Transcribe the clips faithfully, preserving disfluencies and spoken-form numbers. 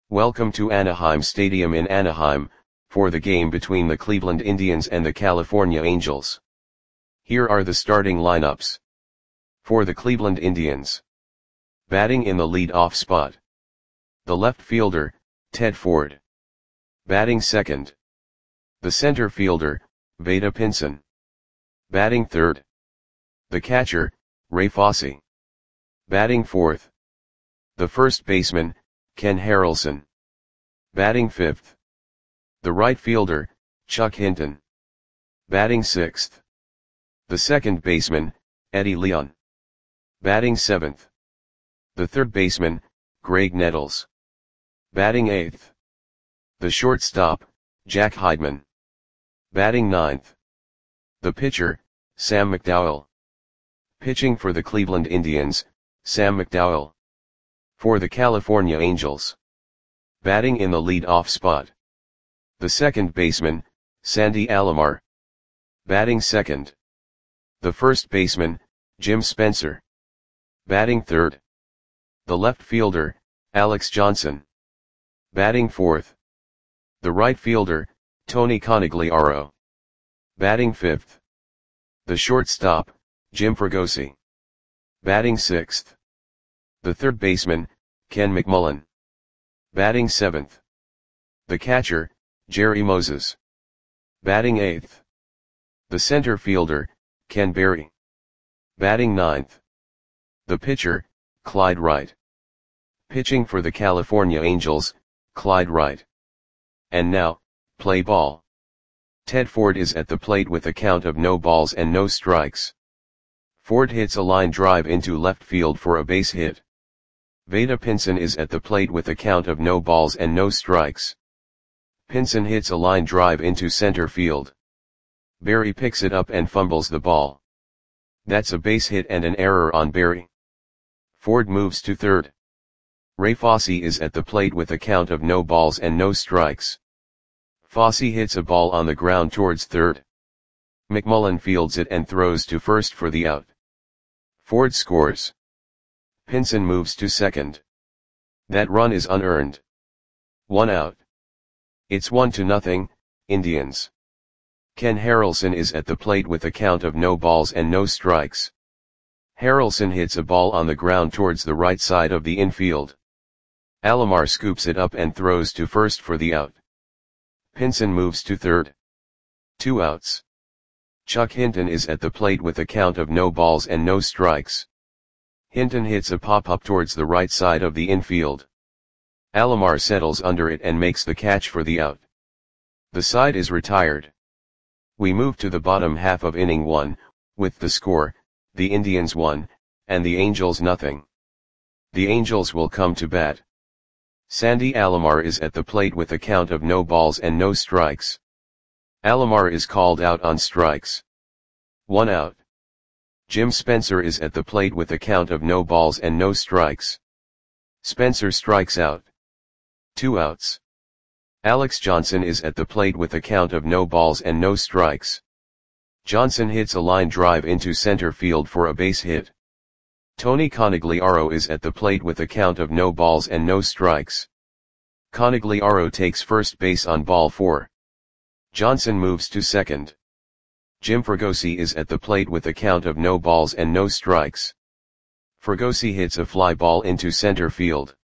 Welcome to Anaheim Stadium in Anaheim, for the game between the Cleveland Indians and the California Angels. Here are the starting lineups. For the Cleveland Indians. Batting in the lead-off spot. The left fielder, Ted Ford. Batting second. The center fielder, Vada Pinson. Batting third. The catcher, Ray Fosse. Batting fourth. The first baseman, Ken Harrelson. Batting fifth. The right fielder, Chuck Hinton. Batting sixth. The second baseman, Eddie Leon. Batting seventh. The third baseman, Graig Nettles. Batting eighth. The shortstop, Jack Heidman. Batting ninth. The pitcher, Sam McDowell. Pitching for the Cleveland Indians, Sam McDowell. For the California Angels. Batting in the lead-off spot. The second baseman, Sandy Alomar. Batting second. The first baseman, Jim Spencer. Batting third. The left fielder, Alex Johnson. Batting fourth. The right fielder, Tony Conigliaro. Batting fifth. The shortstop, Jim Fregosi. Batting sixth. The third baseman, Ken McMullen. Batting seventh. The catcher, Jerry Moses. Batting eighth. The center fielder, Ken Berry. Batting ninth. The pitcher, Clyde Wright. Pitching for the California Angels, Clyde Wright. And now, play ball. Ted Ford is at the plate with a count of no balls and no strikes. Ford hits a line drive into left field for a base hit. Vada Pinson is at the plate with a count of no balls and no strikes. Pinson hits a line drive into center field. Berry picks it up and fumbles the ball. That's a base hit and an error on Berry. Ford moves to third. Ray Fosse is at the plate with a count of no balls and no strikes. Fosse hits a ball on the ground towards third. McMullen fields it and throws to first for the out. Ford scores. Pinson moves to second. That run is unearned. One out. It's one to nothing, Indians. Ken Harrelson is at the plate with a count of no balls and no strikes. Harrelson hits a ball on the ground towards the right side of the infield. Alomar scoops it up and throws to first for the out. Pinson moves to third. Two outs. Chuck Hinton is at the plate with a count of no balls and no strikes. Hinton hits a pop-up towards the right side of the infield. Alomar settles under it and makes the catch for the out. The side is retired. We move to the bottom half of inning one, with the score, the Indians one, and the Angels nothing. The Angels will come to bat. Sandy Alomar is at the plate with a count of no balls and no strikes. Alomar is called out on strikes. One out. Jim Spencer is at the plate with a count of no balls and no strikes. Spencer strikes out. Two outs. Alex Johnson is at the plate with a count of no balls and no strikes. Johnson hits a line drive into center field for a base hit. Tony Conigliaro is at the plate with a count of no balls and no strikes. Conigliaro takes first base on ball four. Johnson moves to second. Jim Fregosi is at the plate with a count of no balls and no strikes. Fregosi hits a fly ball into center field.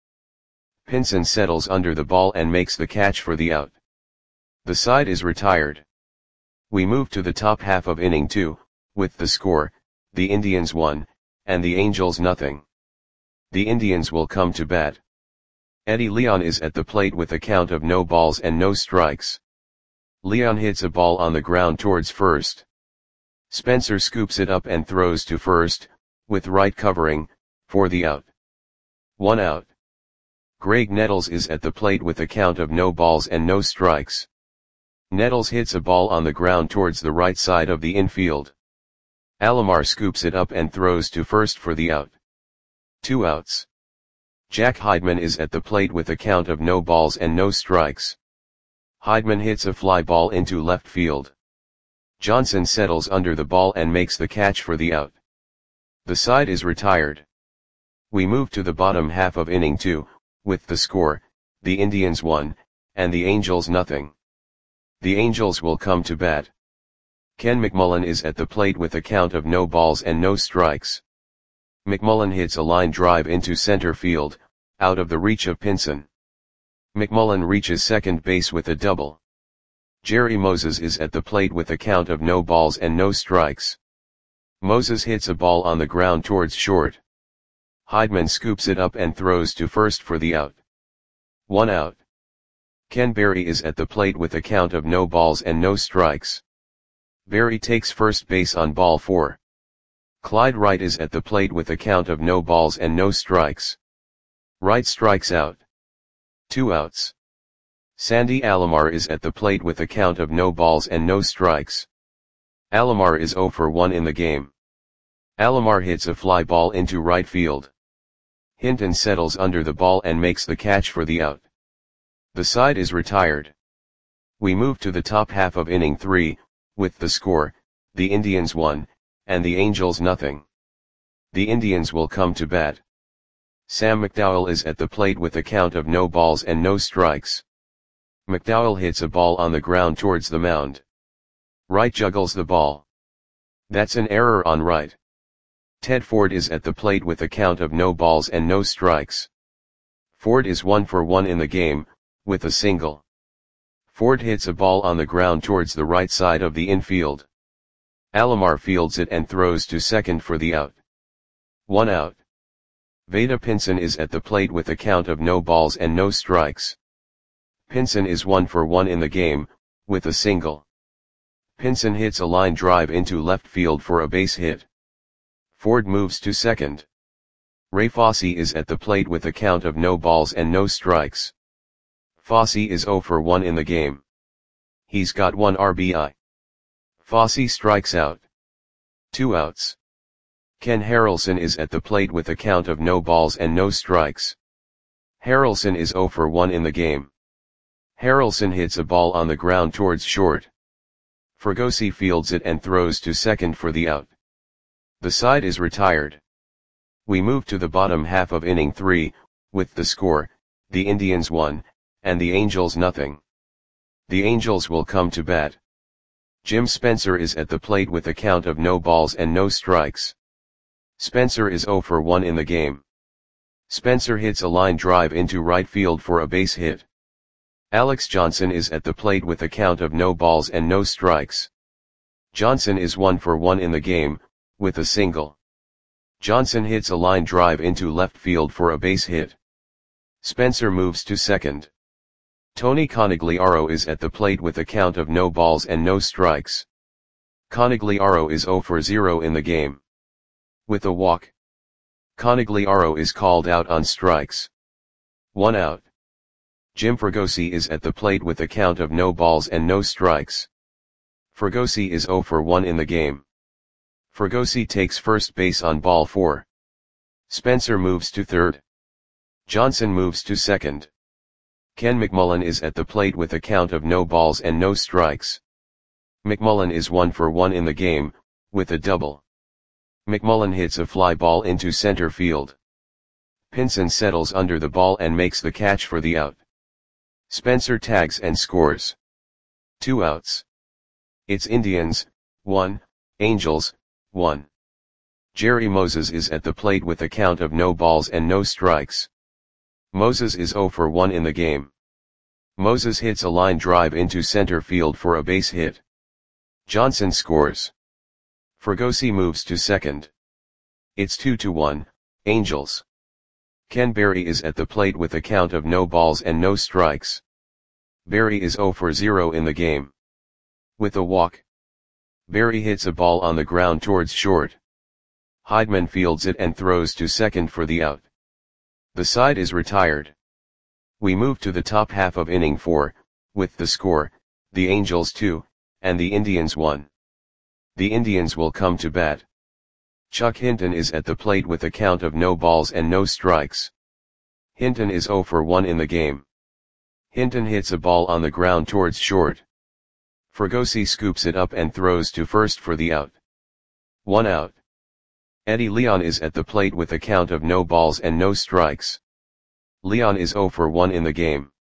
Pinson settles under the ball and makes the catch for the out. The side is retired. We move to the top half of inning two, with the score, the Indians one, and the Angels nothing. The Indians will come to bat. Eddie Leon is at the plate with a count of no balls and no strikes. Leon hits a ball on the ground towards first. Spencer scoops it up and throws to first, with right covering, for the out. One out. Graig Nettles is at the plate with a count of no balls and no strikes. Nettles hits a ball on the ground towards the right side of the infield. Alomar scoops it up and throws to first for the out. Two outs. Jack Heidman is at the plate with a count of no balls and no strikes. Heidman hits a fly ball into left field. Johnson settles under the ball and makes the catch for the out. The side is retired. We move to the bottom half of inning two, with the score, the Indians one, and the Angels nothing. The Angels will come to bat. Ken McMullen is at the plate with a count of no balls and no strikes. McMullen hits a line drive into center field, out of the reach of Pinson. McMullen reaches second base with a double. Jerry Moses is at the plate with a count of no balls and no strikes. Moses hits a ball on the ground towards short. Heidman scoops it up and throws to first for the out. One out. Ken Berry is at the plate with a count of no balls and no strikes. Berry takes first base on ball four. Clyde Wright is at the plate with a count of no balls and no strikes. Wright strikes out. Two outs. Sandy Alomar is at the plate with a count of no balls and no strikes. Alomar is oh for one in the game. Alomar hits a fly ball into right field. Hinton settles under the ball and makes the catch for the out. The side is retired. We move to the top half of inning three, with the score, the Indians one, and the Angels nothing. The Indians will come to bat. Sam McDowell is at the plate with a count of no balls and no strikes. McDowell hits a ball on the ground towards the mound. Wright juggles the ball. That's an error on Wright. Ted Ford is at the plate with a count of no balls and no strikes. Ford is one for one in the game, with a single. Ford hits a ball on the ground towards the right side of the infield. Alomar fields it and throws to second for the out. One out. Vada Pinson is at the plate with a count of no balls and no strikes. Pinson is one for one in the game, with a single. Pinson hits a line drive into left field for a base hit. Ford moves to second. Ray Fosse is at the plate with a count of no balls and no strikes. Fosse is oh for one in the game. He's got one R B I. Fosse strikes out. Two outs. Ken Harrelson is at the plate with a count of no balls and no strikes. Harrelson is oh for one in the game. Harrelson hits a ball on the ground towards short. Fregosi fields it and throws to second for the out. The side is retired. We move to the bottom half of inning three, with the score, the Indians one, and the Angels nothing. The Angels will come to bat. Jim Spencer is at the plate with a count of no balls and no strikes. Spencer is oh for one in the game. Spencer hits a line drive into right field for a base hit. Alex Johnson is at the plate with a count of no balls and no strikes. Johnson is one for one in the game, with a single. Johnson hits a line drive into left field for a base hit. Spencer moves to second. Tony Conigliaro is at the plate with a count of no balls and no strikes. Conigliaro is oh for zero in the game. With a walk. Conigliaro is called out on strikes. One out. Jim Fregosi is at the plate with a count of no balls and no strikes. Fregosi is oh for one in the game. Fregosi takes first base on ball four. Spencer moves to third. Johnson moves to second. Ken McMullen is at the plate with a count of no balls and no strikes. McMullen is one for one in the game, with a double. McMullen hits a fly ball into center field. Pinson settles under the ball and makes the catch for the out. Spencer tags and scores. Two outs. It's Indians, one, Angels, one. Jerry Moses is at the plate with a count of no balls and no strikes. Moses is oh for one in the game. Moses hits a line drive into center field for a base hit. Johnson scores. Fregosi moves to second. It's two to one, Angels. Ken Berry is at the plate with a count of no balls and no strikes. Berry is oh for zero in the game. With a walk. Berry hits a ball on the ground towards short. Heidman fields it and throws to second for the out. The side is retired. We move to the top half of inning four, with the score, the Angels two, and the Indians one. The Indians will come to bat. Chuck Hinton is at the plate with a count of no balls and no strikes. Hinton is oh for one in the game. Hinton hits a ball on the ground towards short. Fregosi scoops it up and throws to first for the out. One out. Eddie Leon is at the plate with a count of no balls and no strikes. Leon is oh for one in the game.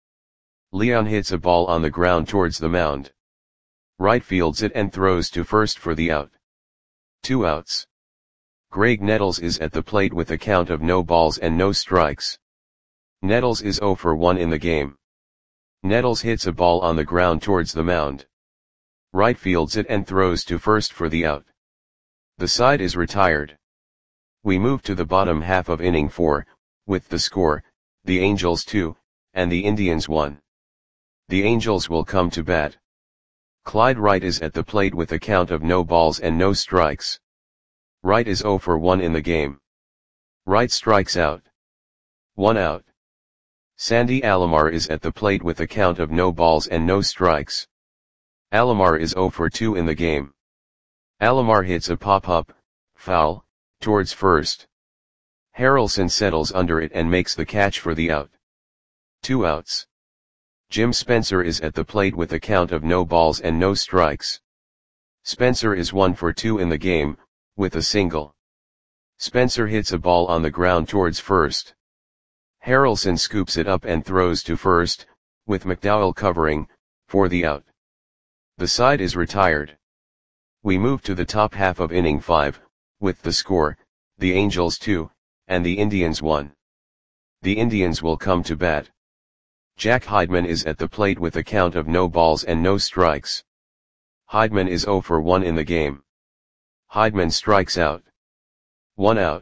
Leon hits a ball on the ground towards the mound. Right fields it and throws to first for the out. Two outs. Greg Nettles is at the plate with a count of no balls and no strikes. Nettles is oh for one in the game. Nettles hits a ball on the ground towards the mound. Right fields it and throws to first for the out. The side is retired. We move to the bottom half of inning four, with the score, the Angels two, and the Indians one. The Angels will come to bat. Clyde Wright is at the plate with a count of no balls and no strikes. Wright is oh for one in the game. Wright strikes out. One out. Sandy Alomar is at the plate with a count of no balls and no strikes. Alomar is oh for two in the game. Alomar hits a pop-up, foul, towards first. Harrelson settles under it and makes the catch for the out. Two outs. Jim Spencer is at the plate with a count of no balls and no strikes. Spencer is one for two in the game, with a single. Spencer hits a ball on the ground towards first. Harrelson scoops it up and throws to first, with McDowell covering, for the out. The side is retired. We move to the top half of inning five, with the score, the Angels two, and the Indians one. The Indians will come to bat. Jack Heidman is at the plate with a count of no balls and no strikes. Heidman is oh for one in the game. Heidman strikes out. One out.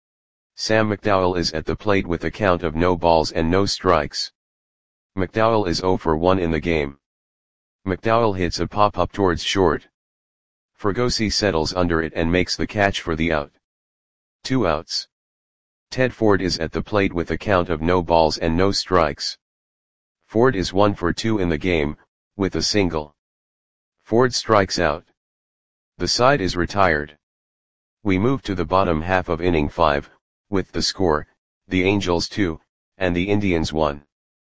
Sam McDowell is at the plate with a count of no balls and no strikes. McDowell is oh for one in the game. McDowell hits a pop-up towards short. Fregosi settles under it and makes the catch for the out. Two outs. Ted Ford is at the plate with a count of no balls and no strikes. Ford is one for two in the game, with a single. Ford strikes out. The side is retired. We move to the bottom half of inning five, with the score, the Angels two, and the Indians one.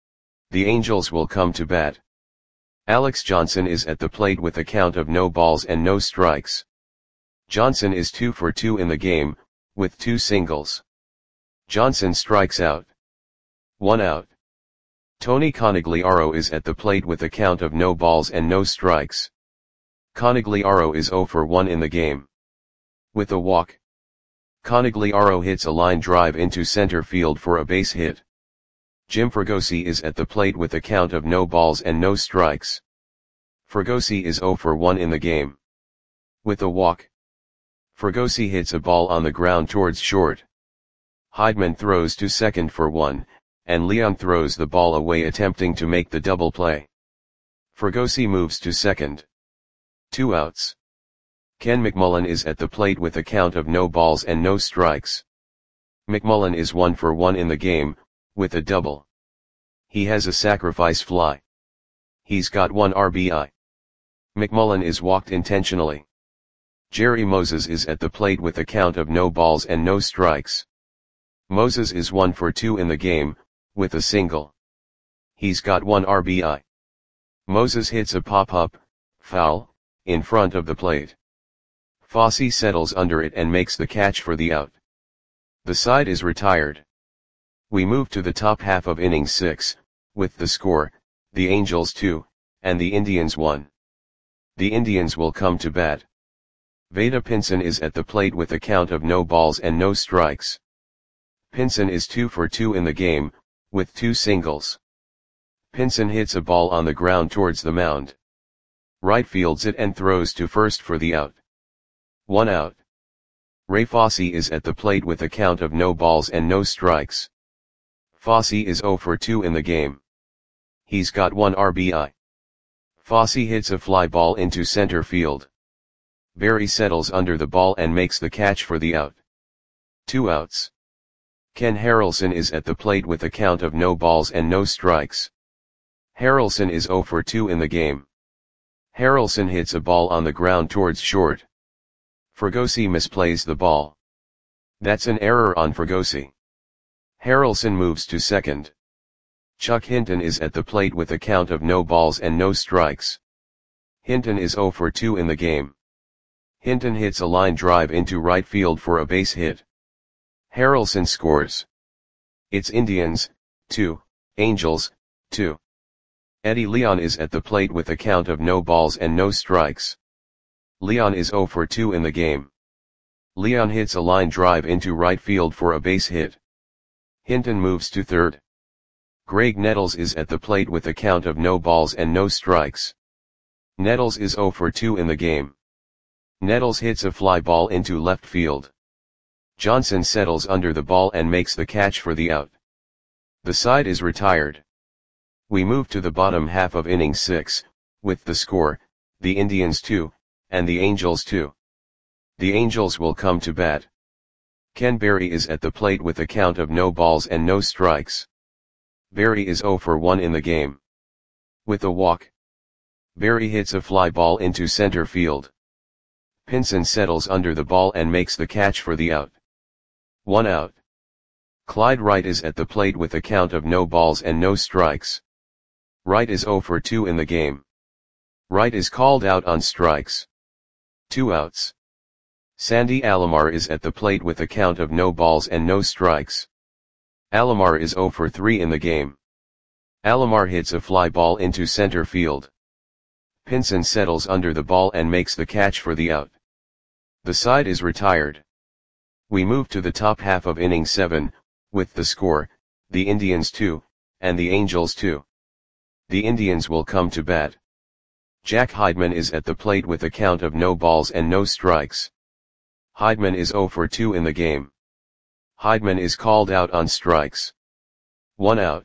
The Angels will come to bat. Alex Johnson is at the plate with a count of no balls and no strikes. Johnson is two for two in the game, with two singles. Johnson strikes out. One out. Tony Conigliaro is at the plate with a count of no balls and no strikes. Conigliaro is oh for one in the game. With a walk. Conigliaro hits a line drive into center field for a base hit. Jim Fregosi is at the plate with a count of no balls and no strikes. Fregosi is oh for one in the game. With a walk. Fregosi hits a ball on the ground towards short. Heidman throws to second for one, and Leon throws the ball away attempting to make the double play. Fregosi moves to second. Two outs. Ken McMullen is at the plate with a count of no balls and no strikes. McMullen is one for one in the game, with a double. He has a sacrifice fly. He's got one R B I. McMullen is walked intentionally. Jerry Moses is at the plate with a count of no balls and no strikes. Moses is one for two in the game, with a single. He's got one R B I. Moses hits a pop-up, foul, in front of the plate. Fosse settles under it and makes the catch for the out. The side is retired. We move to the top half of inning six, with the score, the Angels two, and the Indians one. The Indians will come to bat. Vada Pinson is at the plate with a count of no balls and no strikes. Pinson is two for two in the game, with two singles. Pinson hits a ball on the ground towards the mound. Right fields it and throws to first for the out. One out. Ray Fosse is at the plate with a count of no balls and no strikes. Fosse is oh for two in the game. He's got one R B I. Fosse hits a fly ball into center field. Barry settles under the ball and makes the catch for the out. Two outs. Ken Harrelson is at the plate with a count of no balls and no strikes. Harrelson is oh for two in the game. Harrelson hits a ball on the ground towards short. Fregosi misplays the ball. That's an error on Fregosi. Harrelson moves to second. Chuck Hinton is at the plate with a count of no balls and no strikes. Hinton is oh for two in the game. Hinton hits a line drive into right field for a base hit. Harrelson scores. It's Indians, two, Angels, two. Eddie Leon is at the plate with a count of no balls and no strikes. Leon is zero for two in the game. Leon hits a line drive into right field for a base hit. Hinton moves to third. Greg Nettles is at the plate with a count of no balls and no strikes. Nettles is zero for two in the game. Nettles hits a fly ball into left field. Johnson settles under the ball and makes the catch for the out. The side is retired. We move to the bottom half of inning six, with the score, the Indians two, and the Angels two. The Angels will come to bat. Ken Berry is at the plate with a count of no balls and no strikes. Berry is zero for one in the game. With a walk, Berry hits a fly ball into center field. Pinson settles under the ball and makes the catch for the out. One out. Clyde Wright is at the plate with a count of no balls and no strikes. Wright is zero for two in the game. Wright is called out on strikes. Two outs. Sandy Alomar is at the plate with a count of no balls and no strikes. Alomar is zero for three in the game. Alomar hits a fly ball into center field. Pinson settles under the ball and makes the catch for the out. The side is retired. We move to the top half of inning seven, with the score, the Indians two, and the Angels two. The Indians will come to bat. Jack Heidman is at the plate with a count of no balls and no strikes. Heidman is zero for two in the game. Heidman is called out on strikes. One out.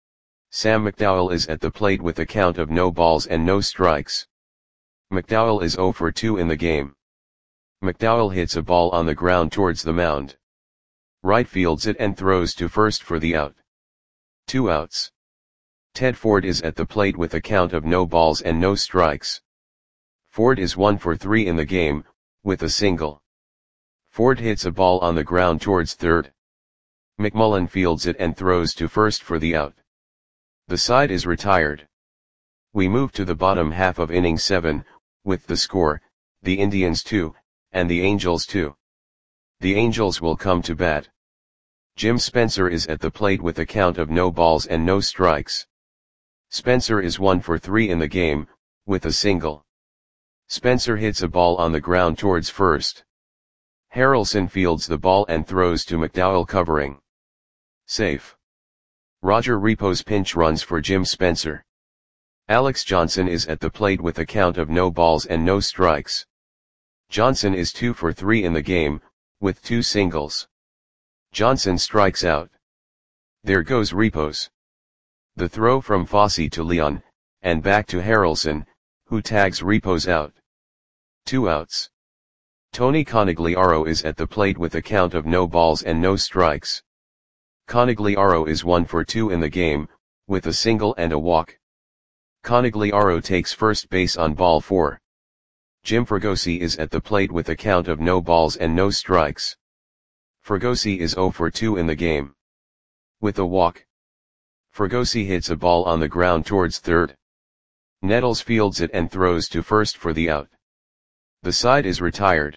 Sam McDowell is at the plate with a count of no balls and no strikes. McDowell is zero for two in the game. McDowell hits a ball on the ground towards the mound. Right fields it and throws to first for the out. Two outs. Ted Ford is at the plate with a count of no balls and no strikes. Ford is one for three in the game, with a single. Ford hits a ball on the ground towards third. McMullen fields it and throws to first for the out. The side is retired. We move to the bottom half of inning seven, with the score, the Indians two, and the Angels two. The Angels will come to bat. Jim Spencer is at the plate with a count of no balls and no strikes. Spencer is one for three in the game, with a single. Spencer hits a ball on the ground towards first. Harrelson fields the ball and throws to McDowell covering. Safe. Roger Repos pinch runs for Jim Spencer. Alex Johnson is at the plate with a count of no balls and no strikes. Johnson is two for three in the game, with two singles. Johnson strikes out. There goes Repos. The throw from Fosse to Leon, and back to Harrelson, who tags Repos out. Two outs. Tony Conigliaro is at the plate with a count of no balls and no strikes. Conigliaro is one for two in the game, with a single and a walk. Conigliaro takes first base on ball four. Jim Fregosi is at the plate with a count of no balls and no strikes. Fregosi is zero for two in the game. With a walk, Fregosi hits a ball on the ground towards third. Nettles fields it and throws to first for the out. The side is retired.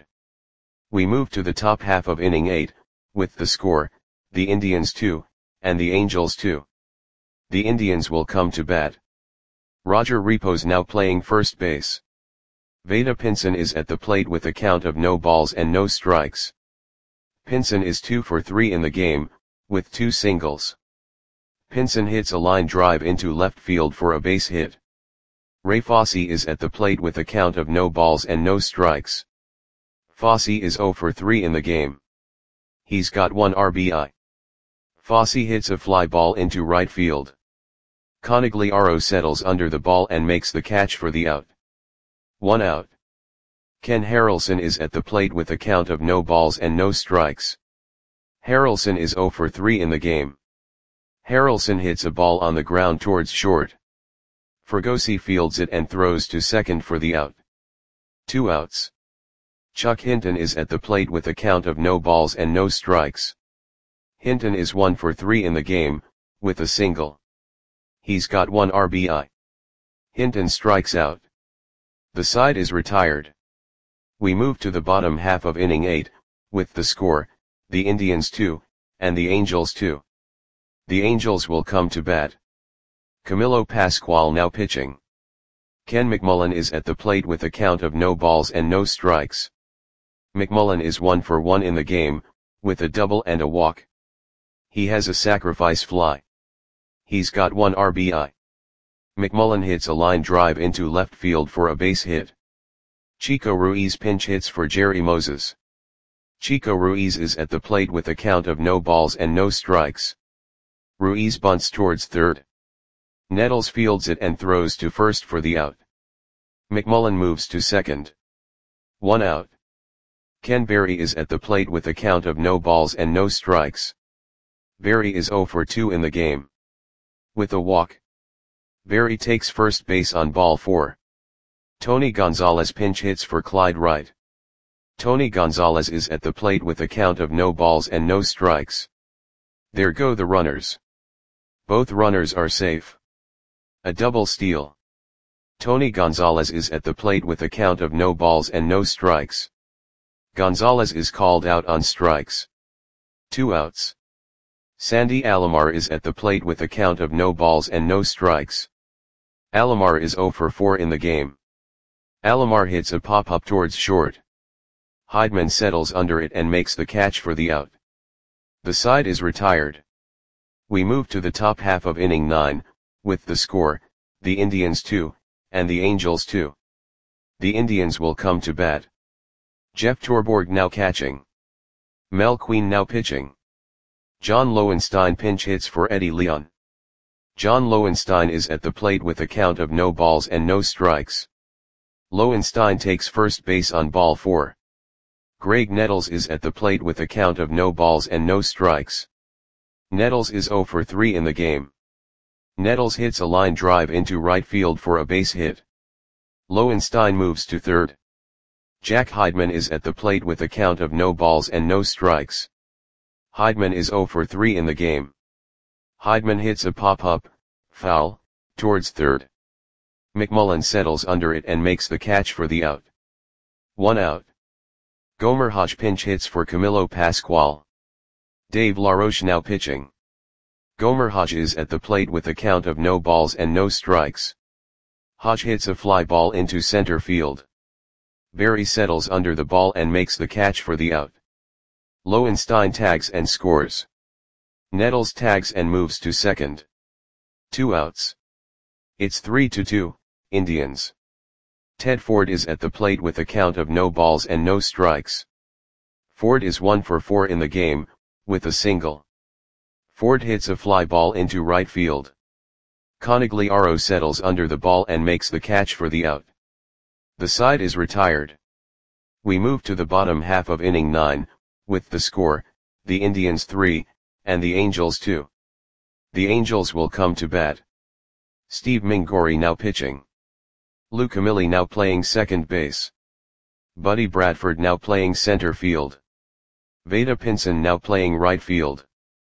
We move to the top half of inning eight, with the score, the Indians two, and the Angels two. The Indians will come to bat. Roger Repos now playing first base. Vada Pinson is at the plate with a count of no balls and no strikes. Pinson is two for three in the game, with two singles. Pinson hits a line drive into left field for a base hit. Ray Fosse is at the plate with a count of no balls and no strikes. Fosse is zero for three in the game. He's got one R B I. Fosse hits a fly ball into right field. Conigliaro settles under the ball and makes the catch for the out. One out. Ken Harrelson is at the plate with a count of no balls and no strikes. Harrelson is zero for three in the game. Harrelson hits a ball on the ground towards short. Fregosi fields it and throws to second for the out. Two outs. Chuck Hinton is at the plate with a count of no balls and no strikes. Hinton is one for three in the game, with a single. He's got one R B I. Hinton strikes out. The side is retired. We move to the bottom half of inning eight, with the score, the Indians two, and the Angels two. The Angels will come to bat. Camilo Pascual now pitching. Ken McMullen is at the plate with a count of no balls and no strikes. McMullen is one for one in the game, with a double and a walk. He has a sacrifice fly. He's got one R B I. McMullen hits a line drive into left field for a base hit. Chico Ruiz pinch hits for Jerry Moses. Chico Ruiz is at the plate with a count of no balls and no strikes. Ruiz bunts towards third. Nettles fields it and throws to first for the out. McMullen moves to second. One out. Ken Berry is at the plate with a count of no balls and no strikes. Berry is zero for two in the game. With a walk, Berry takes first base on ball four. Tony Gonzalez pinch hits for Clyde Wright. Tony Gonzalez is at the plate with a count of no balls and no strikes. There go the runners. Both runners are safe. A double steal. Tony Gonzalez is at the plate with a count of no balls and no strikes. Gonzalez is called out on strikes. Two outs. Sandy Alomar is at the plate with a count of no balls and no strikes. Alomar is zero for four in the game. Alomar hits a pop-up towards short. Heidman settles under it and makes the catch for the out. The side is retired. We move to the top half of inning nine, with the score, the Indians two, and the Angels two. The Indians will come to bat. Jeff Torborg now catching. Mel Queen now pitching. John Lowenstein pinch hits for Eddie Leon. John Lowenstein is at the plate with a count of no balls and no strikes. Lowenstein takes first base on ball four. Greg Nettles is at the plate with a count of no balls and no strikes. Nettles is zero for three in the game. Nettles hits a line drive into right field for a base hit. Lowenstein moves to third. Jack Heidman is at the plate with a count of no balls and no strikes. Heidman is zero for three in the game. Heidman hits a pop-up, foul, towards third. McMullen settles under it and makes the catch for the out. One out. Gomer Hodge pinch hits for Camilo Pascual. Dave LaRoche now pitching. Gomer Hodge is at the plate with a count of no balls and no strikes. Hodge hits a fly ball into center field. Berry settles under the ball and makes the catch for the out. Lowenstein tags and scores. Nettles tags and moves to second. Two outs. It's three to two, Indians. Ted Ford is at the plate with a count of no balls and no strikes. Ford is one for four in the game, with a single. Ford hits a fly ball into right field. Conigliaro settles under the ball and makes the catch for the out. The side is retired. We move to the bottom half of inning nine, with the score, the Indians three, and the Angels two. The Angels will come to bat. Steve Mingori now pitching. Lou Camilli now playing second base. Buddy Bradford now playing center field. Veda Pinson now playing right field.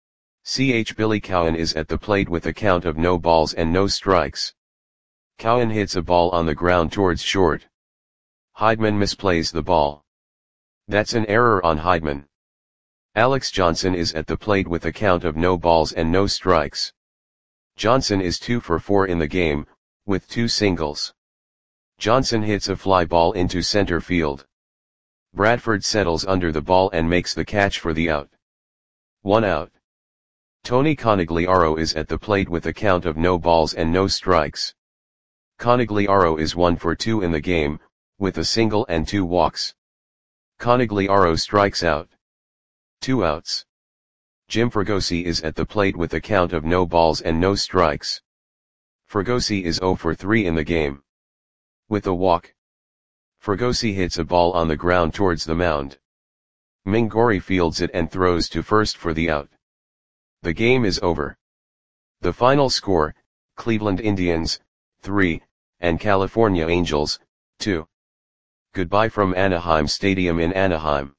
C H Billy Cowan is at the plate with a count of no balls and no strikes. Cowan hits a ball on the ground towards short. Heidman misplays the ball. That's an error on Heidman. Alex Johnson is at the plate with a count of no balls and no strikes. Johnson is two for four in the game, with two singles. Johnson hits a fly ball into center field. Bradford settles under the ball and makes the catch for the out. One out. Tony Conigliaro is at the plate with a count of no balls and no strikes. Conigliaro is one for two in the game, with a single and two walks. Conigliaro strikes out. Two outs. Jim Fregosi is at the plate with a count of no balls and no strikes. Fregosi is zero for three in the game. With a walk, Fregosi hits a ball on the ground towards the mound. Mingori fields it and throws to first for the out. The game is over. The final score, Cleveland Indians, three, and California Angels, two. Goodbye from Anaheim Stadium in Anaheim.